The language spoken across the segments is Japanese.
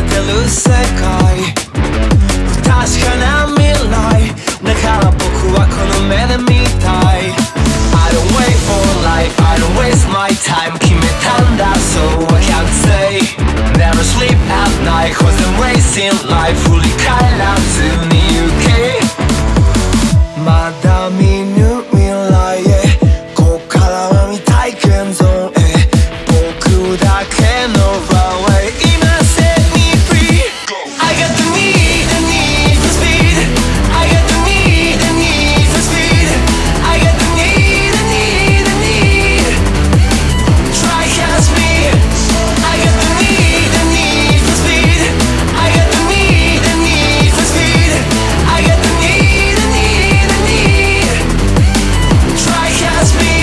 てる世界、不確かな未来だから僕はこの目で見たい。 I don't wait for life, I don't waste my time 決めたんだ so I can't say Never sleep at night cause I'm racing life 振り返らずに行け、まだ見ぬ未来へ、こっからは未体験ゾーンへ、僕だけのバーウェイ、今 set me free I got the need, the need for speed I got the need, the need for speed I got the need, the need, the need Try catch me I got the need, the need for speed I got the need, the need for speed I got the need, the need, the need Try catch me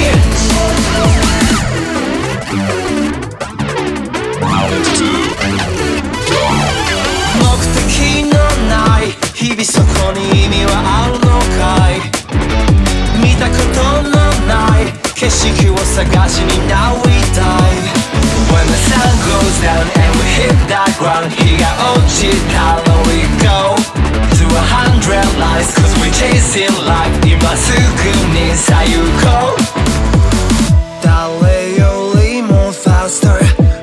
目的のない日々、そこに意味はあるのかい、見たことのない景色を探しに Now we dive When the sun goes down and we hit that ground 日が落ちたら we go To 100 lives cause we chasing life 今すぐにさ行こう、誰よりも faster